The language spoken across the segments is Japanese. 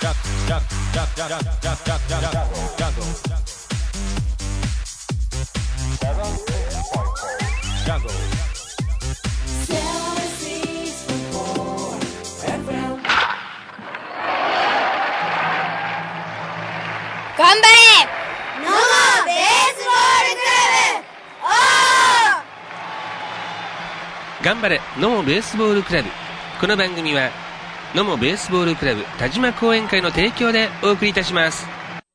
頑張れ野茂ベースボールクラブ頑張れ野茂ベースボールクラブ。この番組は野茂ベースボールクラブ田島後援会の提供でお送りいたします。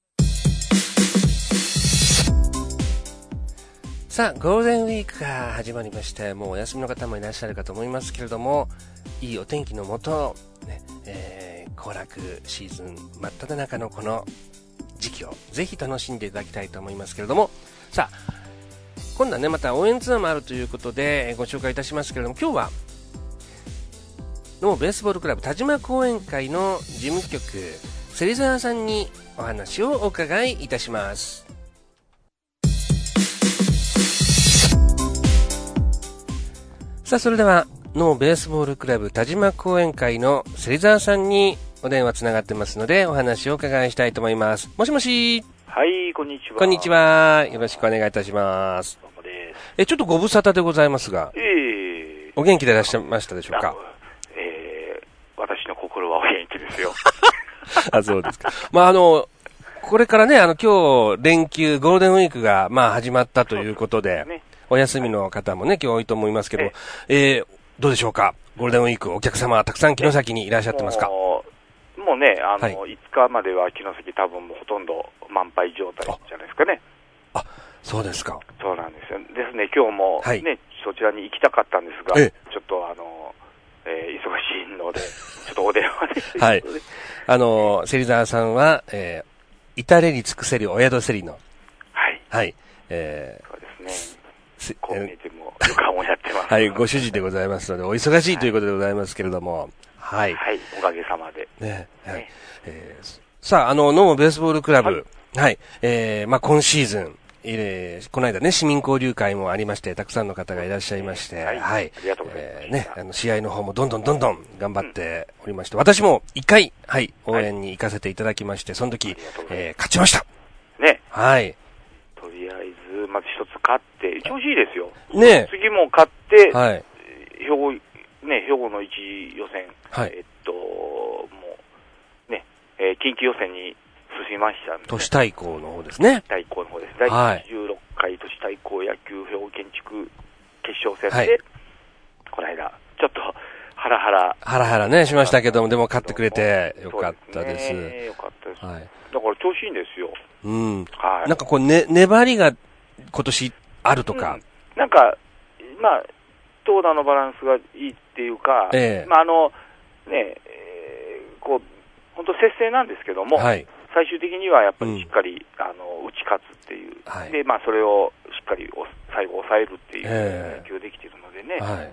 さあ、ゴールデンウィークが始まりまして、もうお休みの方もいらっしゃるかと思いますけれども、いいお天気のもと、行楽シーズン真っ只中のこの時期をぜひ楽しんでいただきたいと思いますけれども、さあ今度はね、また応援ツアーもあるということでご紹介いたしますけれども、今日は野茂ベースボールクラブ田島後援会の事務局芹沢さんにお話をお伺いいたします。さあ、それでは野茂ベースボールクラブ田島後援会の芹沢さんにお電話つながってますので、お話をお伺いしたいと思います。もしもし。 はい、こんにちは。 こんにちは。よろしくお願いいたします。 どうもです。 ちょっとご無沙汰でございますが、お元気でいらっしゃいましたでしょうか。 私の心はお元気ですよ。 あ、そうですか。これからね、今日連休、ゴールデンウィークが、始まったということで、ね、お休みの方もね、今日多いと思いますけど、どうでしょうか。ゴールデンウィーク、お客様はたくさん城崎にいらっしゃってますか。 もうね、5日までは城崎多分もうほとんど満杯状態じゃないですかね。 あ、そうですか。 そうなんですよ。ですね、今日もね、はい、そちらに行きたかったんですが、ちょっと忙しいので、ちょっとお電話で。 はい。芹沢さんは、至れり尽くせりお宿せりの。 はい。 はい。 そうですね。こう見えても旅館をやってます。 はい、ご主人でございますので、お忙しいということでございますけれども、はい。 はい、おかげさまで。 ね、はい。さあ、野茂ベースボールクラブ、はい。今シーズン、この間ね、市民交流会もありまして、たくさんの方がいらっしゃいまして、はい。 ありがとうございます。 試合の方もどんどん頑張っておりまして、私も一回、はい、応援に行かせていただきまして、その時、勝ちました。 ね。 はい。 とりあえず、まず一つ勝って、調子いいですよ。 ね。 次も勝って、 はい。 兵庫の1予選、 はい。 もう、ね、近畿予選に進みましたんで。 都市対抗の方ですね。 対抗の方です。第16回都市対抗野球兵庫建築決勝戦で、この間、ちょっと、ハラハラね、しましたけども、でも勝ってくれてよかったです。 よかったです。 はい。 だから調子いいんですよ。 うん。 はい。 なんかこう、粘りが今年あるとか。 なんか、投打のバランスがいいっていうか、こう、本当接戦なんですけども、 はい。 最終的にはやっぱりしっかり、打ち勝つっていう。 はい。 で、それをしっかり最後抑えるっていう野球できてるのでね。 はい。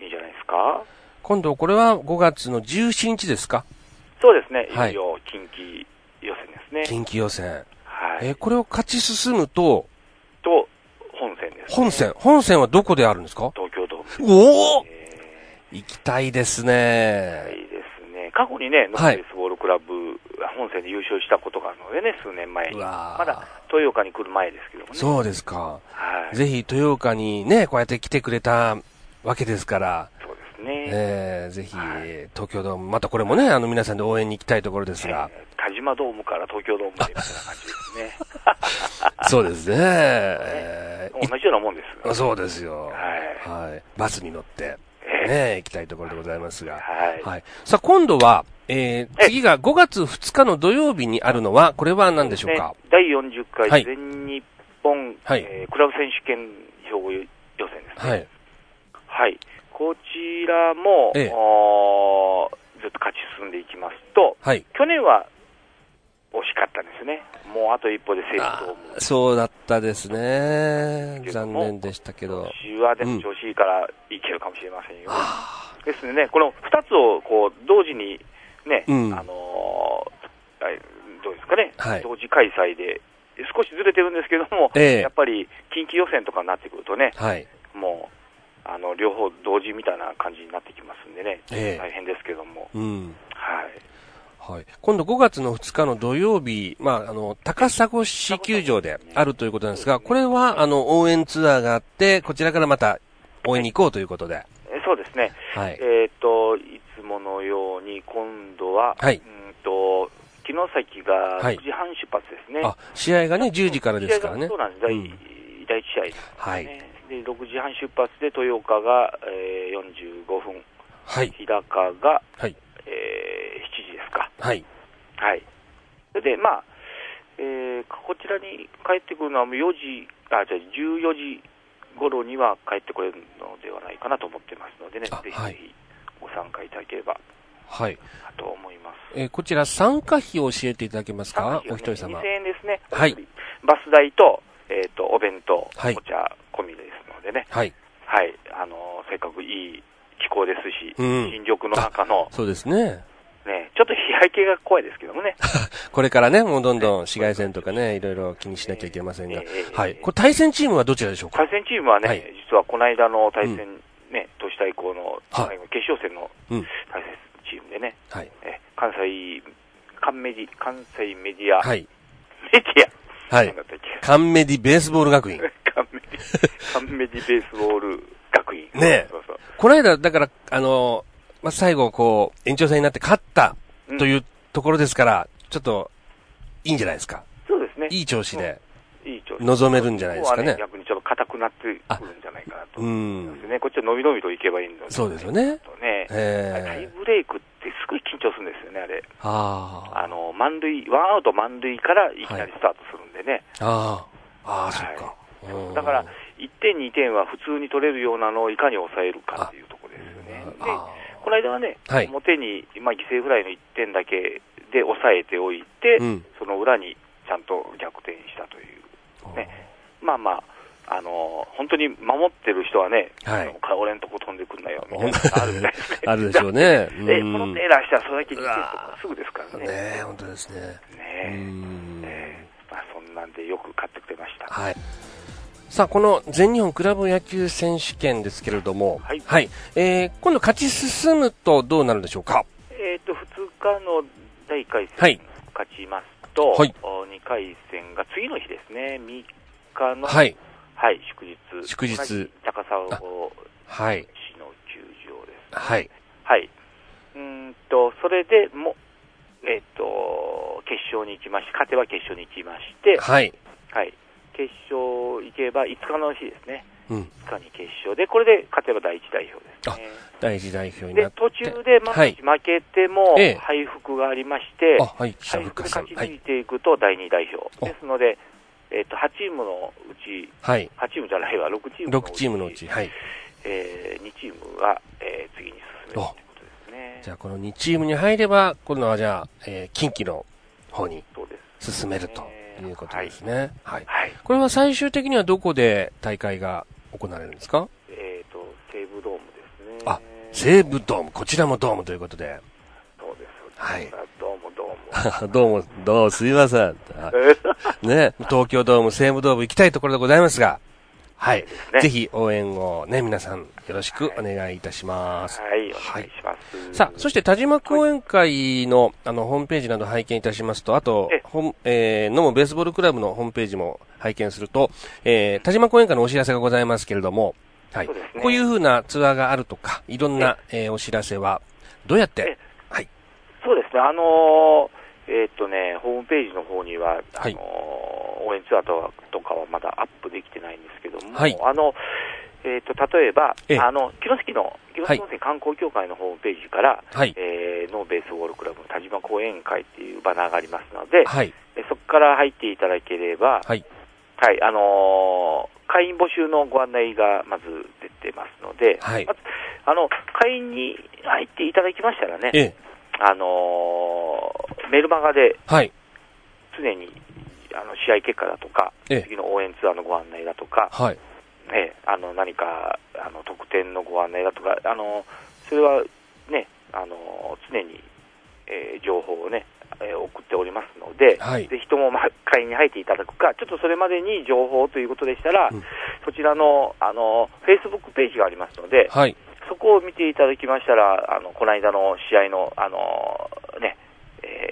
いいんじゃないですか。 今度これは5月の17日ですか。 そうですね。いよいよ近畿予選ですね。 近畿予選。 はい。 これを勝ち進むと、 本戦ですね。 本戦はどこであるんですか。 東京ドーム。 おお、行きたいですね。 いいですね。過去にね、野茂ベースボールクラブ本戦で優勝したことがあるのでね、数年前に。まだ豊岡に来る前ですけどもね。 そうですか。 はい。 ぜひ豊岡にね、こうやって来てくれたわけですから。 そうですね。 ぜひ、東京ドーム、またこれもね、皆さんで応援に行きたいところですが。 田島ドームから東京ドームでみたいな感じですね。 そうですね。 同じようなもんです。 そうですよ。 はい。 はい。バスに乗って、ね、行きたいところでございますが。 はい。 さあ、今度は、次が5月2日の土曜日にあるのは、これは何でしょうか。 第40回全日本、クラブ選手権兵庫予選ですね。 はい。 はい。こちらも、ずっと勝ち進んでいきますと、去年は惜しかったんですね。もうあと一歩でセーフドーム。 そうだったですね。残念でしたけど。 今年はでも調子いいからいけるかもしれませんよ。ですね、この2つをこう同時にね、どうですかね、同時開催で少しずれてるんですけども、やっぱり近畿予選とかになってくるとね、もう両方同時みたいな感じになってきますんでね、大変ですけども。 はい。今度5月の2日の土曜日、高砂市球場であるということなんですが、これは、応援ツアーがあって、こちらからまた応援に行こうということで。 そうですね。 はい。 いつものように、今度は、 はい。 城崎が6時半出発ですね。 あ、試合がね、10時からですからね。 そうなんです。第1試合です、ね。 はい。 で、6時半出発で、豊岡が、45分。 はい。 日高が、 はい。 7時ですか。 はい。 はい。それで、こちらに帰ってくるのは14時頃には帰ってこれるのではないかなと思ってますのでね、ぜひぜひご参加いただければ、 はい。 と思います。 こちら参加費を教えていただけますか、お一人様。 2000円ですね。 はい。 バス代と、お弁当、 はい、 お茶込みですのでね。 はい。 はい。せっかくいい気候ですし、新緑の中の。 そうですね。 ね、ちょっと日焼けが怖いですけどもね。 これからね、もうどんどん紫外線とかね、いろいろ気にしなきゃいけませんが。はい。これ対戦チームはどちらでしょうか？ 対戦チームはね、実はこの間の対戦、ね、都市対抗の決勝戦の対戦チームでね、 はい。 関西メディア、 はい。 メディア。 はい。カンメディベースボール学院。 カンメディベースボール学院。 ねえ。この間、だから、最後、延長戦になって勝ったというところですから、ちょっと、いいんじゃないですか。 そうですね。 いい調子で、 いい調子望めるんじゃないですかね。 逆にちょっと硬くなってくるんじゃないかなと思いますね。こっちは伸び伸びといけばいいんだそうですよね。 タイブレイクってすごい緊張するんですよね、あれ。満塁、ワンアウト満塁からいきなりスタートするんでね。 そっか。 だから、1点、2点は普通に取れるようなのをいかに抑えるかっていうところですよね。で、この間はね、表に、犠牲フライの1点だけで抑えておいて、その裏にちゃんと逆転したというね。本当に守ってる人はね、俺んとこ飛んでくんなよ、みたいなのがあるみたいですね。 あるでしょうね。 このエラーしたらそれだけ2点とかすぐですからね。 ねえ、本当ですね。 そんなんでよく勝ってくれました。 はい。さあ、この全日本クラブ野球選手権ですけれども、はい。今度勝ち進むとどうなるでしょうか ？2日の第1回戦勝ちますと、2回戦が次の日ですね、3日の、祝日。高砂市の球場です、ね。 はい。 それでも、決勝に行きまして、勝てば決勝に行きまして、 はい。 決勝行けば5日の日ですね。5日に決勝で、これで勝てば第一代表ですね。 第一代表になって。 で、途中で負けても敗北がありまして、敗北で勝ち抜いていくと第二代表。ですので、8チームのうち、8チームじゃないわ、6チームのうち、2チームが次に進めるということですね。 じゃあ、この2チームに入れば、今度はじゃあ、近畿の方に進めると。いうことですね。はい。これは最終的にはどこで大会が行われるんですか？ 西武ドームですね。 西武ドーム、こちらもドームということで。 そうです。 はい。 どうも。 どうも、すいません。ね、東京ドーム、西武ドーム行きたいところでございますが、はい。ぜひ応援をね、皆さんよろしくお願いいたします。 はい、お願いします。 さあ、そして田島講演会のホームページなど拝見いたしますと、あと、野茂ベースボールクラブのホームページも拝見すると、田島講演会のお知らせがございますけれども、はい。こういう風なツアーがあるとか、いろんなお知らせは、どうやって？はい。 そうですね、ホームページの方には、応援ツアーとかはまだアップできてないんですけども、例えば、城崎温泉観光協会のホームページから、ノーベースボールクラブの田島講演会っていうバナーがありますので、そこから入っていただければ、会員募集のご案内がまず出てますので、まず会員に入っていただきましたらね、メルマガで、常に試合結果だとか、次の応援ツアーのご案内だとか、何か特典のご案内だとか、それはね、常に、情報をね、送っておりますので、ぜひとも会員に入っていただくか、ちょっとそれまでに情報ということでしたら、そちらのFacebook ページがありますので、そこを見ていただきましたら、この間の試合の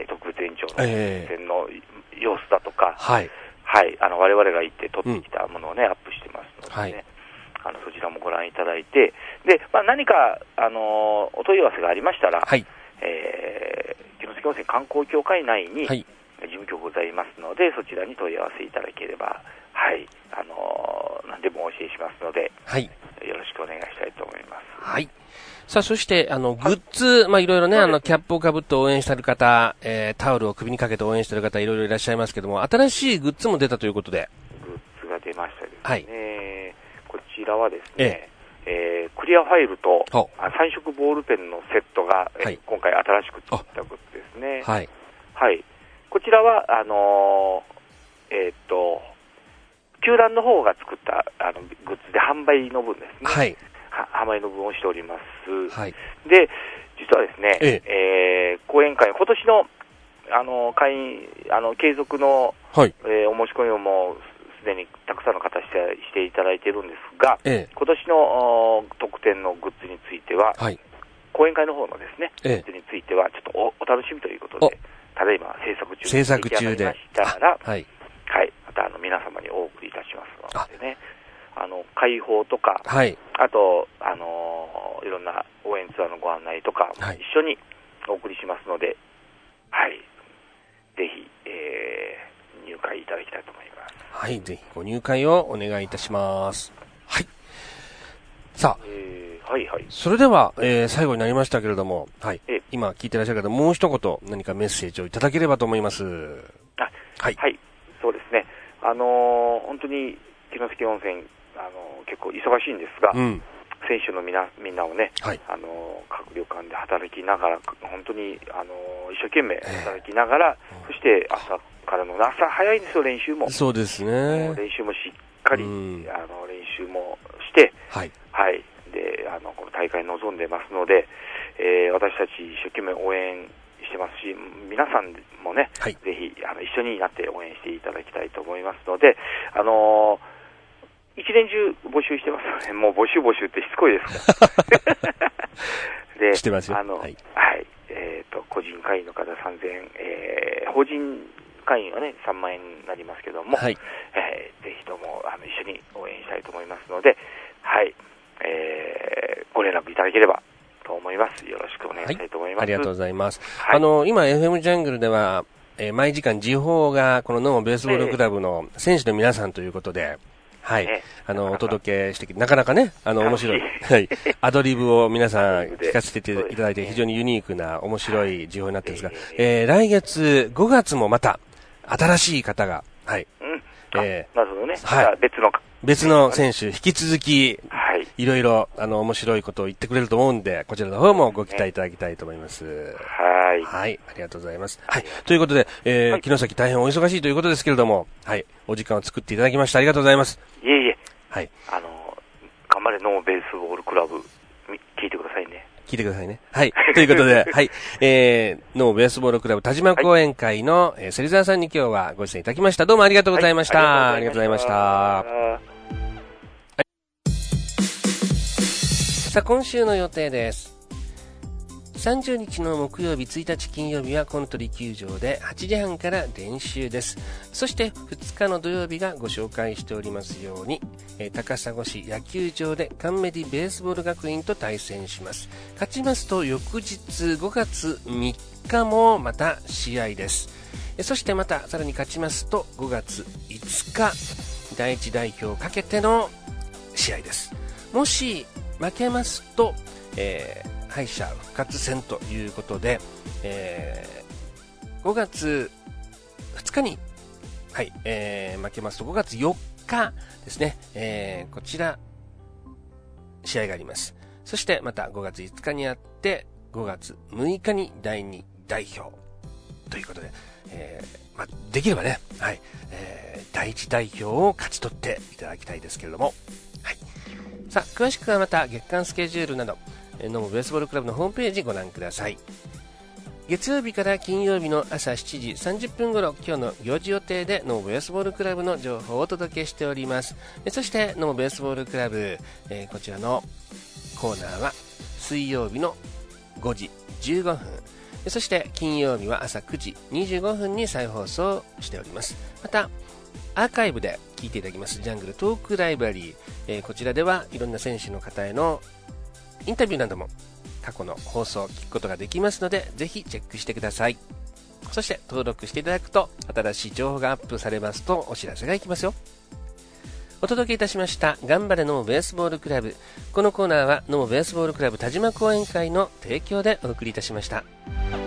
園長の戦の様子だとか、はい、我々が行って撮ってきたものをね、アップしてますのでね、そちらもご覧いただいて、で、何か、お問い合わせがありましたら、城崎温泉観光協会内に、事務局ございますので、そちらに問い合わせいただければ、何でもお教えしますので、よろしくお願いしたいと思います。 さあ、そして、グッズ、いろいろね、キャップをかぶって応援している方、タオルを首にかけて応援している方、いろいろいらっしゃいますけども、新しいグッズも出たということで。 グッズが出ましたですね。こちらはですね、クリアファイルと3色ボールペンのセットが、今回新しく作ったグッズですね。こちらは、球団の方が作ったグッズで販売の分ですね。販売の分をしております。で、実はですね、講演会、今年の会員継続の、お申し込みをもうすでにたくさんの方していただいているんですが、今年の特典のグッズについては、講演会の方のですね、グッズについてはちょっとお楽しみということで、ただいま制作中で、また皆様にお送りいたしますのでね、開放とか、あといろんな応援ツアーのご案内とかも一緒にお送りしますので、ぜひ、入会いただきたいと思います。 ぜひご入会をお願いいたします。さあ、それでは、最後になりましたけれども、今聞いてらっしゃる方、もう一言何かメッセージをいただければと思います。 そうですね。本当に城崎温泉結構忙しいんですが、選手のみんなをね、各旅館で働きながら、本当に一生懸命働きながら、そして朝からの朝早いんですよ、練習も。 そうですね。 練習もしっかり、練習もして、でこの大会に臨んでますので、私たち一生懸命応援してますし、皆さんもね、ぜひ一緒になって応援していただきたいと思いますので、一年中募集してますので、もう募集ってしつこいですからで、 してますよ。 個人会員の方3000円、法人会員はね3万円になりますけども、ぜひとも一緒に応援したいと思いますので、ご連絡いただければと思います。よろしくお願いしたいと思います。 ありがとうございます。今 FM ジャングルでは、毎時間時報がこのノーモベースボールクラブの選手の皆さんということで、お届けしてきて、なかなかね、面白い、アドリブを皆さん聞かせていただいて、非常にユニークな面白い時報になってるんですが、来月5月もまた新しい方が、 なるほどね。 別の選手、引き続き、いろいろ、面白いことを言ってくれると思うんで、こちらの方もご期待いただきたいと思います。ありがとうございます。ということで、城崎大変お忙しいということですけれども、お時間を作っていただきましてありがとうございます。 いえいえ。頑張れノーベースボールクラブ、聞いてくださいね。 聞いてくださいね。ということで、ノーベースボールクラブ田島講演会の、芹沢さんに今日はご出演いただきました。どうもありがとうございました。ありがとうございました。さあ、今週の予定です。30日の木曜日、1日金曜日はコントリー球場で8時半から練習です。そして2日の土曜日がご紹介しておりますように、高砂市野球場でカンメディベースボール学院と対戦します。勝ちますと翌日5月3日もまた試合です。そしてまたさらに勝ちますと5月5日、第一代表をかけての試合です。もし負けますと、敗者復活戦ということで、5月2日に、負けますと5月4日ですね、こちら試合があります。そしてまた5月5日にあって5月6日に第2代表ということで、できればね、第1代表を勝ち取っていただきたいですけれども、さあ詳しくはまた月間スケジュールなどノーモベースボールクラブのホームページご覧ください。月曜日から金曜日の朝7時30分頃、今日の行事予定でノーモベースボールクラブの情報をお届けしております。そしてノーモベースボールクラブ、こちらのコーナーは水曜日の5時15分、 そして金曜日は朝9時25分に再放送しております。またアーカイブで聞いていただきますジャングルトークライブラリー、こちらではいろんな選手の方へのインタビューなども過去の放送を聞くことができますので、ぜひチェックしてください。そして登録していただくと新しい情報がアップされますとお知らせがいきますよ。お届けいたしました頑張れ野茂ベースボールクラブ。このコーナーは野茂ベースボールクラブ田島講演会の提供でお送りいたしました。